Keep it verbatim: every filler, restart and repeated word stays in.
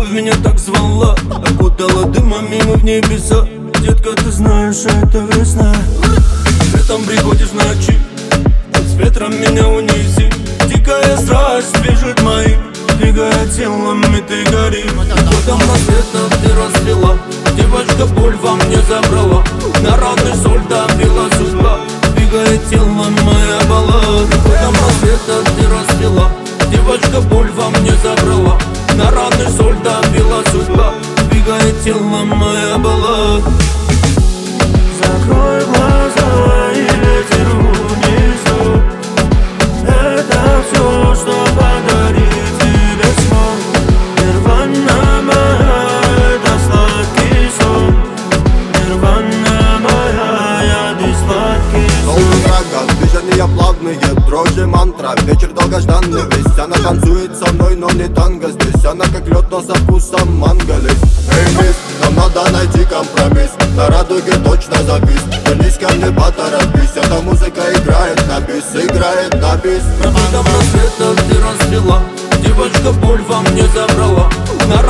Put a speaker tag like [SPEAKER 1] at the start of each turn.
[SPEAKER 1] любовь меня так звала, окутала дымами мы в небеса. Детка, ты знаешь, это весна. Летом приходишь в ночи, с ветром меня унеси. Дикая страсть движет моим, двигая телом, и ты горишь. Потом рассветом ты расцвела, девочка, боль во мне забрала. На раны соль добила судьба, двигая телом, моя баллада. Потом рассветом ты расцвела, девочка, боль во мне забрала. На раны соль добила судьба, двигая телом, моя баллада.
[SPEAKER 2] Закрой глаза и ветер унесет. Это все, что подарит тебе сон. Нирвана моя, это сладкий сон. Нирвана моя, я ты сладкий сон.
[SPEAKER 3] Волны врага, движения плавные, дрожи мантра. Вечер долгожданный, весь она танцует со мной, но не танго. Здесь она как лед, но со вкусом манго. Эй, мисс, нам надо найти компромисс. На радуге точно завис. Вернись ко мне, поторопись. Эта музыка играет на бис, играет на бис.
[SPEAKER 1] Потом рассветом ты расцвела, девочка, боль во мне забрала. На